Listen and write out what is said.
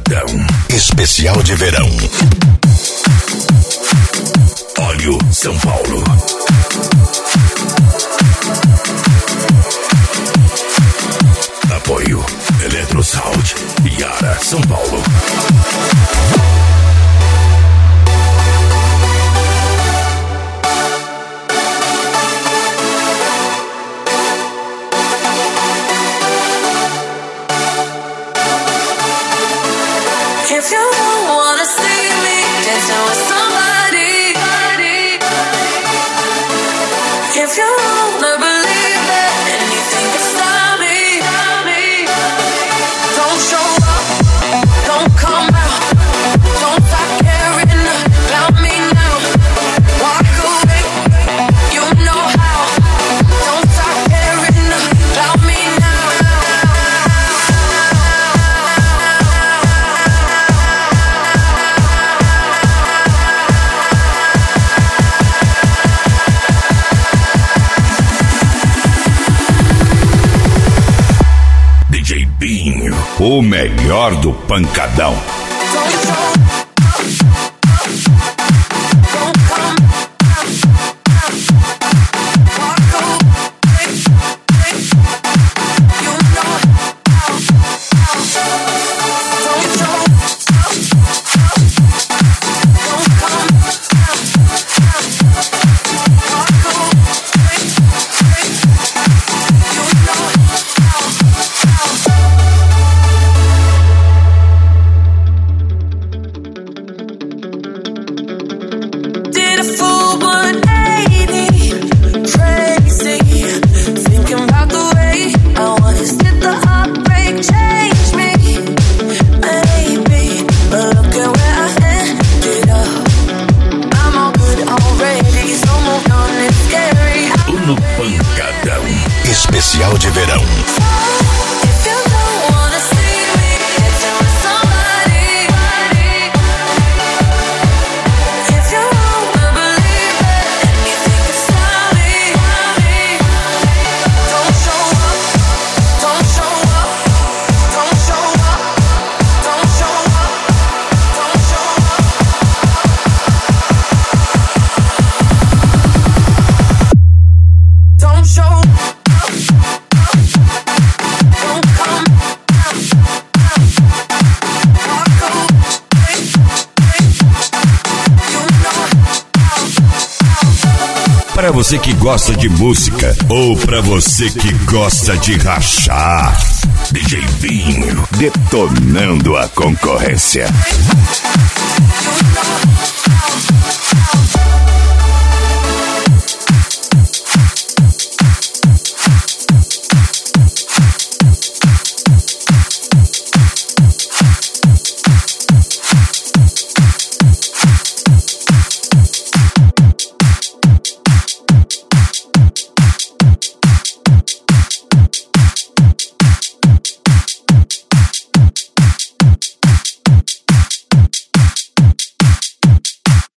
Pancadão. Especial de verão. Óleo São Paulo. Apoio Eletrosound. Yara São Paulo. If you don't wanna see me dancing with somebody, if you wanna believe it, anything can stop me. Don't show up, don't come out, don't stop caring about me now. Walk away, you know how. Don't stop caring about me now. DJ Binho, o melhor do pancadão. Did a full 180, crazy, thinking about the way I was. Did the heartbreak change me? Maybe, but look at where I ended up. I'm all good already, so moved on, it's scary. No Pancadão. Especial de verão. If you don't wanna see me dancing with somebody, if you wanna believe it, anything can stop me. Don't show up, don't show up, don't show up, don't show up, don't show up, don't show up. Don't come walk away, you know. Para você que gosta de música ou para você que gosta de rachar, DJ Binho detonando a concorrência. You know.